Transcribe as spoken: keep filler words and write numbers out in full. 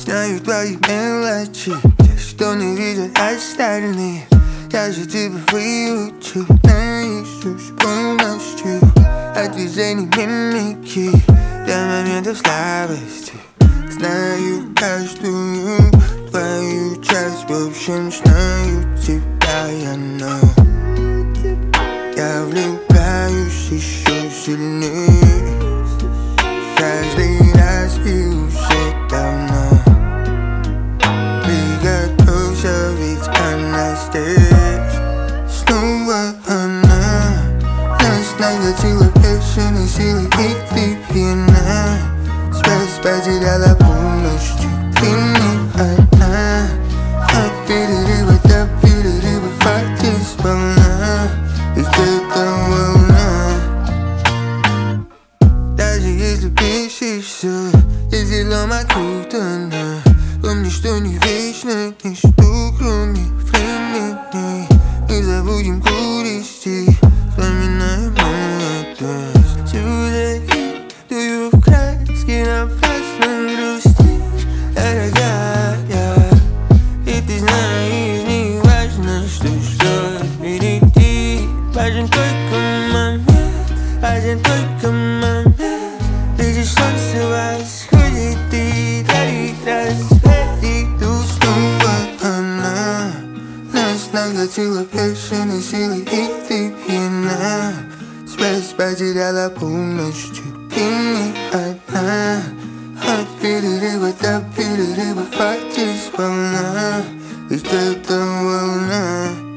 Знаю твои мелочи, те, что не видят остальные. Я же тебя выучу наизусть полностью. От движений мимики до моментов слабости. Знаю каждую твою часть, в общем, знаю тебя я, но я влюбляюсь еще сильнее. Каждый раз и уже давно. Приготовься, ведь она здесь. Снова она нас накатила бешеной силой, и ты пьяна. Связь потеряла полностью, ты не одна. От перерыва до перерыва хватит сполна. Ведь это волна. Даже если бесишься, если лом окутана, помни, что не вечно ничто, кроме времени. Мы забудем грусти, вспоминаем молодость. Сюда иду в краски, напрасно грустишь, дорогая. И ты знаешь, не важно, что ждет впереди. Важен только момент, важен только момент. Видишь, солнце восходит, и дарит рассвет. И тут снова она нас накатила бешеной силой, и ты пьяна. Связь потеряла полностью, ты не одна. От перерыва до перерыва хватит сполна. Ведь это волна.